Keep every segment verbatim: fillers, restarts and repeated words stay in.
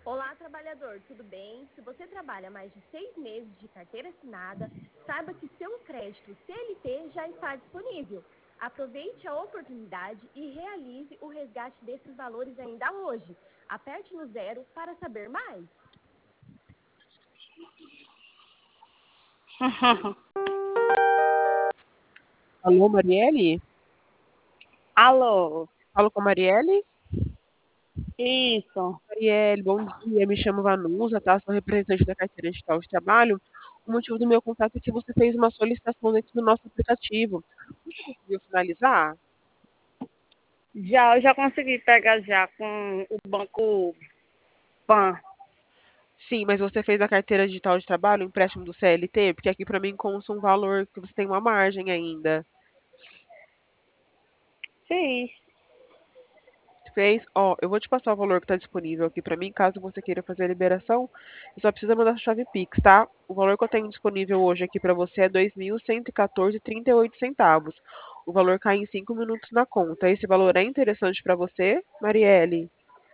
Olá, trabalhador, tudo bem? Se você trabalha mais de seis meses de carteira assinada, saiba que seu crédito C L T já está disponível. Aproveite a oportunidade e realize o resgate desses valores ainda hoje. Aperte no zero para saber mais. Alô, Marielle? Alô, Falo com a Marielle? isso. Marielle, bom dia. Me chamo Vanusa, tá? Sou representante da carteira digital de trabalho. O motivo do meu contato é que você fez uma solicitação dentro do nosso aplicativo. Você conseguiu finalizar? Já, eu já consegui pegar já com o banco Pan. Sim, mas você fez a carteira digital de trabalho, o empréstimo do C L T? Porque aqui para mim consta um valor que você tem uma margem ainda. Sim. Fez? Ó, eu vou te passar o valor que está disponível aqui para mim, caso você queira fazer a liberação. Você só precisa mandar a chave Pix, tá? O valor que eu tenho disponível hoje aqui para você é dois mil cento e quatorze e trinta e oito centavos. O valor cai em cinco minutos na conta. Esse valor é interessante para você, Marielle?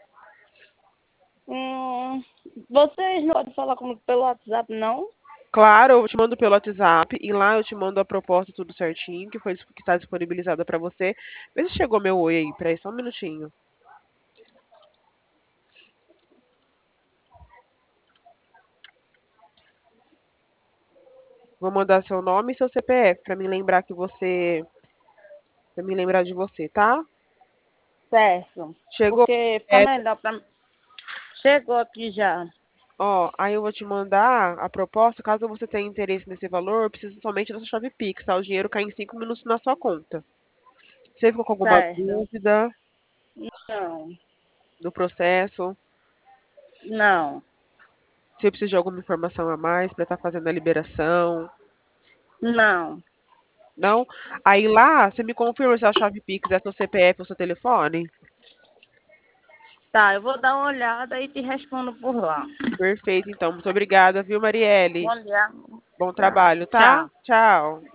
Hum, vocês não podem falar comigo pelo WhatsApp, não? Claro, eu te mando pelo WhatsApp e lá eu te mando a proposta tudo certinho, que foi que está disponibilizada para você. Vê se chegou meu oi aí, peraí, só um minutinho. Vou mandar seu nome e seu C P F para me lembrar que você, para me lembrar de você, tá? Certo. Chegou? Porque fica É, melhor pra mim. Chegou aqui já. ó, aí eu vou te mandar a proposta. Caso você tenha interesse nesse valor, eu preciso somente da sua chave Pix, tá? O dinheiro cai em cinco minutos na sua conta. Você ficou com alguma Certo. dúvida Não, do processo? não, Você precisa de alguma informação a mais para estar fazendo a liberação? não. Não? Aí lá, você me confirma se a chave Pix é seu C P F ou seu telefone? Tá, eu vou dar uma olhada e te respondo por lá. Perfeito, então. Muito obrigada, viu, Marielle? Bom dia. Bom Tchau. trabalho, tá? Tchau. Tchau.